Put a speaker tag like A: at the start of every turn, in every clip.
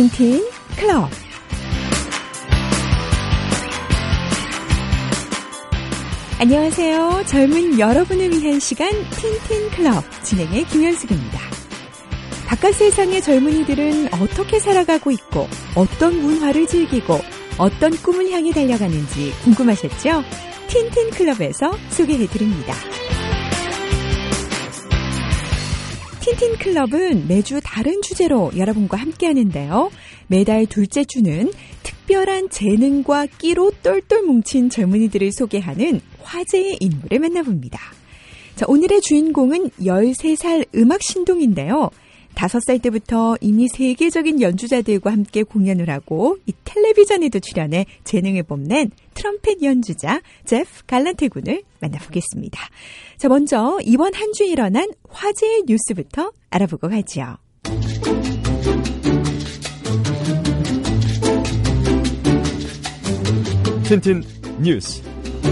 A: 틴틴 클럽. 안녕하세요. 젊은 여러분을 위한 시간 틴틴 클럽 진행의 김현숙입니다. 바깥 세상의 젊은이들은 어떻게 살아가고 있고 어떤 문화를 즐기고 어떤 꿈을 향해 달려가는지 궁금하셨죠? 틴틴 클럽에서 소개해드립니다. 틴틴 클럽은 매주 다른 주제로 여러분과 함께하는데요. 매달 둘째 주는 특별한 재능과 끼로 똘똘 뭉친 젊은이들을 소개하는 화제의 인물을 만나봅니다. 자, 오늘의 주인공은 13살 음악 신동인데요. 5살 때부터 이미 세계적인 연주자들과 함께 공연을 하고 이 텔레비전에도 출연해 재능을 뽐낸 트럼펫 연주자 제프 갈란테 군을 만나보겠습니다. 자, 먼저 이번 한 주에 일어난 화제의 뉴스부터 알아보고 가죠.
B: 틴틴 뉴스.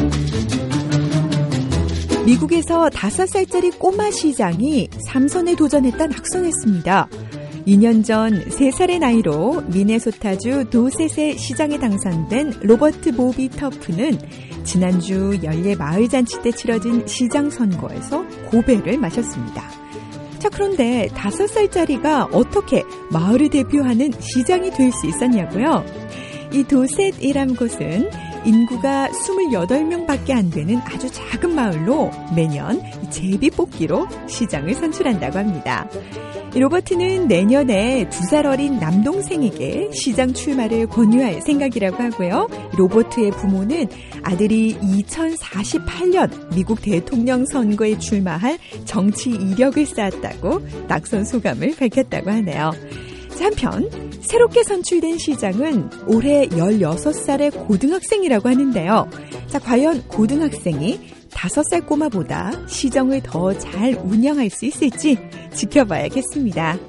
A: 미국에서 5살짜리 꼬마 시장이 삼선에 도전했다 낙선했습니다. 2년 전 3살의 나이로 미네소타주 도셋의 시장에 당선된 로버트 보비 터프는 지난주 연례 마을잔치 때 치러진 시장 선거에서 고배를 마셨습니다. 자, 그런데 5살짜리가 어떻게 마을을 대표하는 시장이 될 수 있었냐고요? 이 도셋이란 곳은 인구가 28명밖에 안 되는 아주 작은 마을로 매년 제비뽑기로 시장을 선출한다고 합니다. 로버트는 내년에 2살 어린 남동생에게 시장 출마를 권유할 생각이라고 하고요. 로버트의 부모는 아들이 2048년 미국 대통령 선거에 출마할 정치 이력을 쌓았다고 낙선 소감을 밝혔다고 하네요. 한편 새롭게 선출된 시장은 올해 16살의 고등학생이라고 하는데요. 자, 과연 고등학생이 5살 꼬마보다 시정을 더 잘 운영할 수 있을지 지켜봐야겠습니다.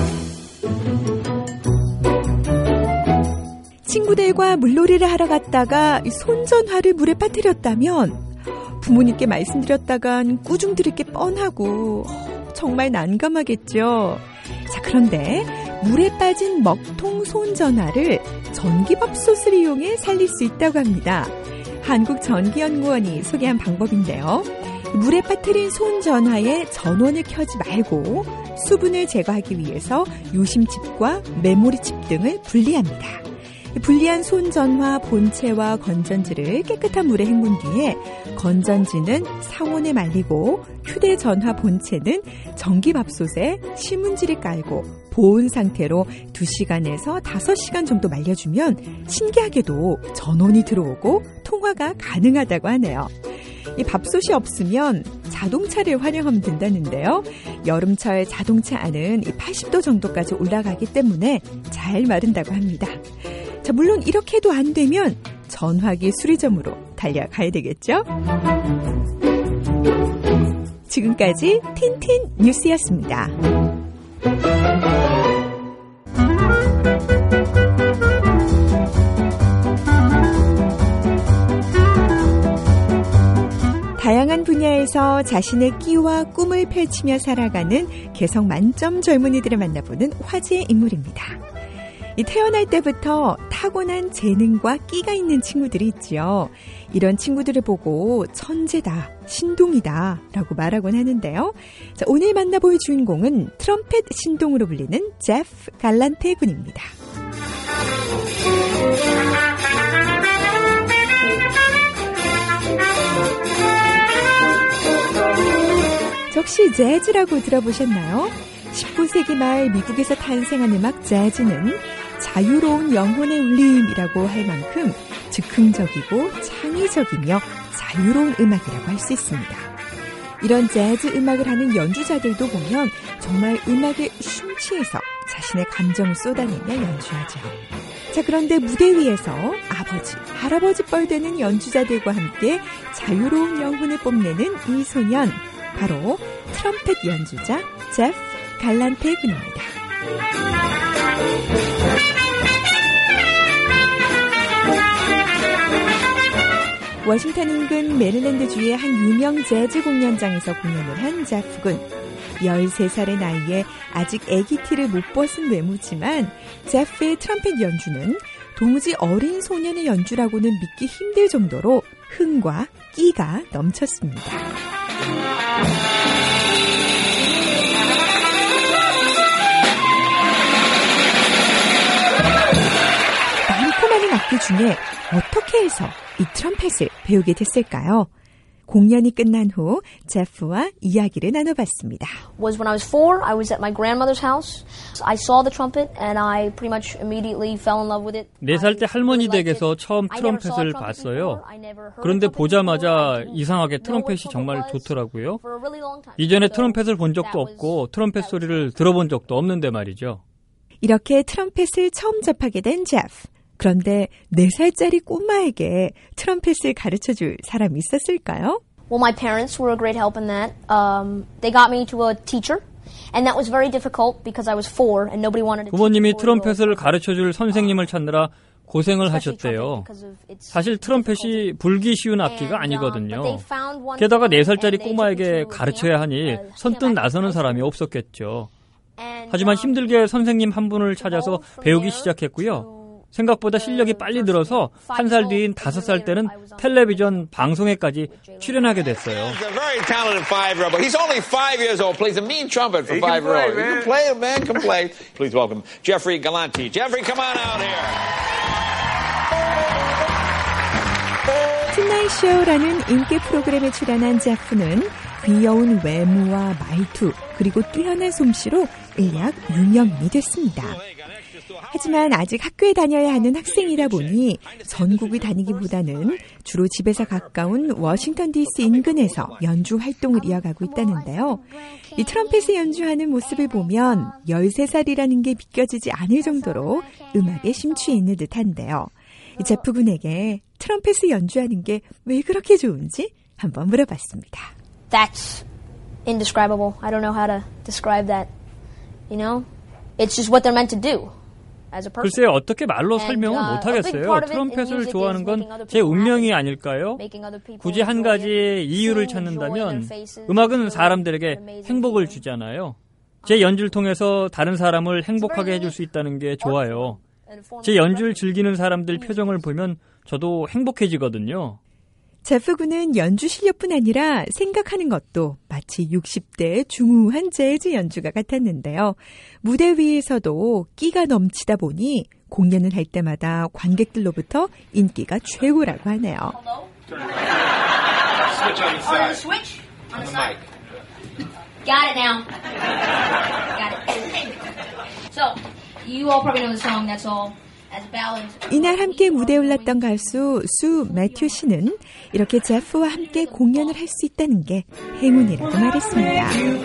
A: 친구들과 물놀이를 하러 갔다가 손전화를 물에 빠뜨렸다면 부모님께 말씀드렸다간 꾸중 들을 게 뻔하고 정말 난감하겠죠. 자, 그런데 물에 빠진 먹통 손전화를 전기밥솥을 이용해 살릴 수 있다고 합니다. 한국전기연구원이 소개한 방법인데요. 물에 빠뜨린 손전화에 전원을 켜지 말고 수분을 제거하기 위해서 유심칩과 메모리칩 등을 분리합니다. 분리한 손전화 본체와 건전지를 깨끗한 물에 헹군 뒤에 건전지는 상온에 말리고 휴대전화 본체는 전기밥솥에 신문지를 깔고 보온 상태로 2시간에서 5시간 정도 말려주면 신기하게도 전원이 들어오고 통화가 가능하다고 하네요. 이 밥솥이 없으면 자동차를 활용하면 된다는데요. 여름철 자동차 안은 80도 정도까지 올라가기 때문에 잘 마른다고 합니다. 자, 물론 이렇게 해도 안 되면 전화기 수리점으로 달려가야 되겠죠? 지금까지 틴틴 뉴스였습니다. 다양한 분야에서 자신의 끼와 꿈을 펼치며 살아가는 개성 만점 젊은이들을 만나보는 화제의 인물입니다. 태어날 때부터 타고난 재능과 끼가 있는 친구들이 있지요. 이런 친구들을 보고 천재다, 신동이다 라고 말하곤 하는데요. 자, 오늘 만나볼 주인공은 트럼펫 신동으로 불리는 제프 갈란테 군입니다. 혹시 재즈라고 들어보셨나요? 19세기 말 미국에서 탄생한 음악 재즈는 자유로운 영혼의 울림이라고 할 만큼 즉흥적이고 창의적이며 자유로운 음악이라고 할 수 있습니다. 이런 재즈 음악을 하는 연주자들도 보면 정말 음악에 심취해서 자신의 감정을 쏟아내며 연주하죠. 자, 그런데 무대 위에서 아버지, 할아버지 뻘되는 연주자들과 함께 자유로운 영혼을 뽐내는 이 소년, 바로 트럼펫 연주자 제프 갈란테 군입니다. 워싱턴 인근 메릴랜드주의 한 유명 재즈 공연장에서 공연을 한 제프 군. 13살의 나이에 아직 애기 티를 못 벗은 외모지만 제프의 트럼펫 연주는 도무지 어린 소년의 연주라고는 믿기 힘들 정도로 흥과 끼가 넘쳤습니다. 많고 많은 악기 중에 어떻게 해서 이 트럼펫을 배우게 됐을까요? 공연이 끝난 후 제프와 이야기를 나눠봤습니다.
C: Was when I was 4, I was at my grandmother's house. I saw the trumpet and I pretty much immediately fell in love with it.
D: 4살 때 할머니 댁에서 처음 트럼펫을 봤어요. 그런데 보자마자 이상하게 트럼펫이 정말 좋더라고요. 이전에 트럼펫을 본 적도 없고 트럼펫 소리를 들어본 적도 없는데 말이죠.
A: 이렇게 트럼펫을 처음 접하게 된 제프. 그런데 4살짜리 꼬마에게 트럼펫을 가르쳐줄 사람이 있었을까요?
C: Well, my parents were a great help in that. They got me to a teacher, and that was very difficult because I was 4 and nobody wanted to.
D: 부모님이 트럼펫을 가르쳐줄 선생님을 찾느라 고생을 하셨대요. 사실 트럼펫이 불기 쉬운 악기가 아니거든요. 게다가 4살짜리 꼬마에게 가르쳐야 하니 선뜻 나서는 사람이 없었겠죠. 하지만 힘들게 선생님 한 분을 찾아서 배우기 시작했고요. 생각보다 실력이 빨리 늘어서 1살 뒤인 5살 때는 텔레비전 방송에까지 출연하게 됐어요.
E: He's a very talented 5-year-old. He's only 5 years old. Plays a mean trumpet for 5-year-old. You can play it, man. Can play. Please welcome Jeffrey Galanti. Jeffrey, come on out here.
A: 투나잇 쇼라는 인기 프로그램에 출연한 제프는 귀여운 외모와 말투 그리고 뛰어난 솜씨로 일약 유명인이 됐습니다. 하지만 아직 학교에 다녀야 하는 학생이다 보니 전국을 다니기보다는 주로 집에서 가까운 워싱턴 DC 인근에서 연주 활동을 이어가고 있다는데요. 이 트럼펫을 연주하는 모습을 보면 13살이라는 게 믿겨지지 않을 정도로 음악에 심취해 있는 듯한데요. 이 제프 군에게 트럼펫을 연주하는 게 왜 그렇게 좋은지 한번 물어봤습니다.
C: That's indescribable. I don't know how to describe that. You know, it's just what they're meant to do.
D: 글쎄 어떻게 말로 설명을 못하겠어요. 트럼펫을 좋아하는 건 제 운명이 아닐까요? 굳이 한 가지 이유를 찾는다면 음악은 사람들에게 행복을 주잖아요. 제 연주를 통해서 다른 사람을 행복하게 해줄 수 있다는 게 좋아요. 제 연주를 즐기는 사람들 표정을 보면 저도 행복해지거든요.
A: 제프 군은 연주 실력뿐 아니라 생각하는 것도 마치 60대의 중후한 재즈 연주가 같았는데요. 무대 위에서도 끼가 넘치다 보니 공연을 할 때마다 관객들로부터 인기가 최고라고 하네요.
C: Switch on the side. Got it now. Got it. So, you all probably know the song. That's all.
A: 이날 함께 무대에 올랐던 가수 수 매튜 씨는 이렇게 제프와 함께 공연을 할 수 있다는 게 행운이라고 말했습니다.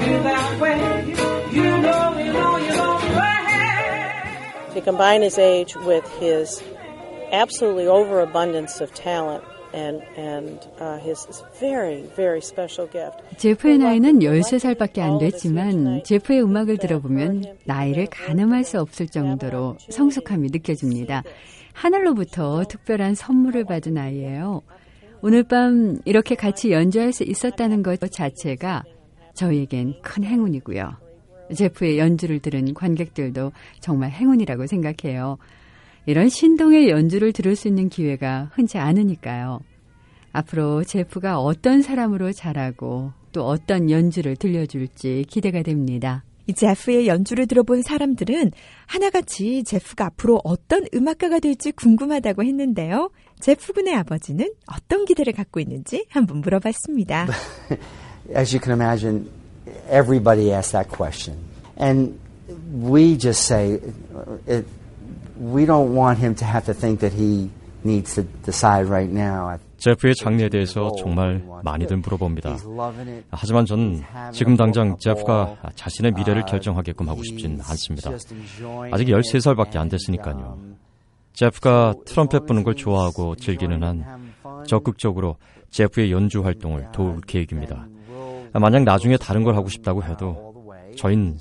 F: To combine his age with his absolutely overabundance of talent and his very, very special gift.
G: 제프의 나이는 13살밖에 안 됐지만 제프의 음악을 들어보면 나이를 가늠할 수 없을 정도로 성숙함이 느껴집니다. 하늘로부터 특별한 선물을 받은 아이예요. 오늘 밤 이렇게 같이 연주할 수 있었다는 것 자체가 저희에겐 큰 행운이고요. 제프의 연주를 들은 관객들도 정말 행운이라고 생각해요. 이런 신동의 연주를 들을 수 있는 기회가 흔치 않으니까요. 앞으로 제프가 어떤 사람으로 자라고 또 어떤 연주를 들려줄지 기대가 됩니다.
A: 이 제프의 연주를 들어본 사람들은 하나같이 제프가 앞으로 어떤 음악가가 될지 궁금하다고 했는데요. 제프 군의 아버지는 어떤 기대를 갖고 있는지 한번 물어봤습니다.
H: As you can imagine, everybody asks that question. And we just say, we don't want him to have to think that he needs to decide right now.
B: 제프의 장래에 대해서 정말 많이들 물어봅니다. 하지만 전 지금 당장 제프가 자신의 미래를 결정하게끔 하고 싶진 않습니다. 아직 13살밖에 안 됐으니까요. 제프가 트럼펫 부는 걸 좋아하고 즐기는 한 적극적으로 제프의 연주 활동을 도울 계획입니다. 만약 나중에 다른 걸 하고 싶다고 해도 저희는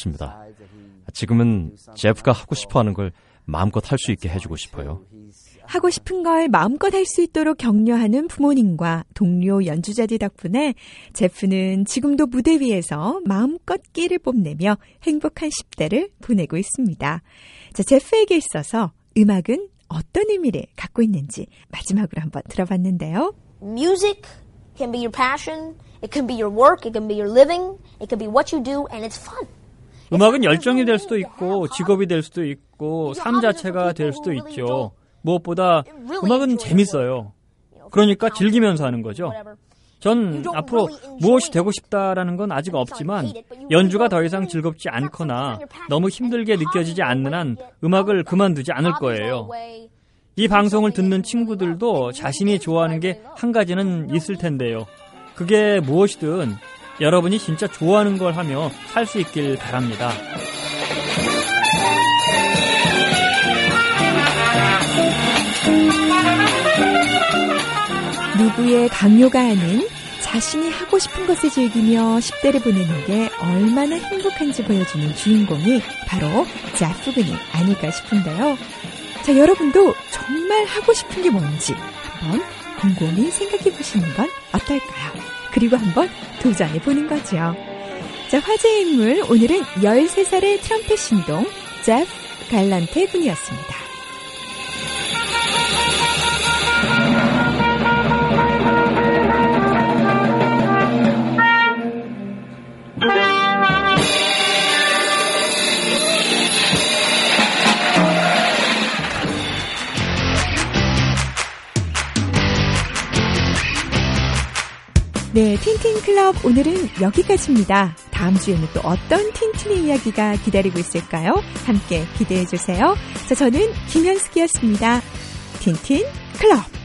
B: 상관없습니다. 지금은 제프가 하고 싶어하는 걸 마음껏 할 수 있게 해주고 싶어요.
A: 하고 싶은 걸 마음껏 할 수 있도록 격려하는 부모님과 동료 연주자들 덕분에 제프는 지금도 무대 위에서 마음껏 끼를 뽐내며 행복한 10대를 보내고 있습니다. 자, 제프에게 있어서 음악은 어떤 의미를 갖고 있는지 마지막으로 한번 들어봤는데요.
C: Music can be your passion, it can be your work, it can be your living, it can be what you do, and it's fun.
D: 음악은 열정이 될 수도 있고 직업이 될 수도 있고 삶 자체가 될 수도 있죠. 무엇보다 음악은 재밌어요. 그러니까 즐기면서 하는 거죠. 전 앞으로 무엇이 되고 싶다라는 건 아직 없지만 연주가 더 이상 즐겁지 않거나 너무 힘들게 느껴지지 않는 한 음악을 그만두지 않을 거예요. 이 방송을 듣는 친구들도 자신이 좋아하는 게 한 가지는 있을 텐데요. 그게 무엇이든 여러분이 진짜 좋아하는 걸 하며 살 수 있길 바랍니다.
A: 누구의 강요가 아닌 자신이 하고 싶은 것을 즐기며 10대를 보내는 게 얼마나 행복한지 보여주는 주인공이 바로 제프군이 아닐까 싶은데요. 자, 여러분도 정말 하고 싶은 게 뭔지 한번 곰곰이 생각해 보시는 건 어떨까요? 그리고 한번 도전해 보는 거죠. 자, 화제의 인물 오늘은 13살의 트럼펫 신동 제프 갈란테 군이었습니다. 네, 틴틴 클럽 오늘은 여기까지입니다. 다음 주에는 또 어떤 틴틴의 이야기가 기다리고 있을까요? 함께 기대해 주세요. 자, 저는 김현숙이었습니다. 틴틴 클럽.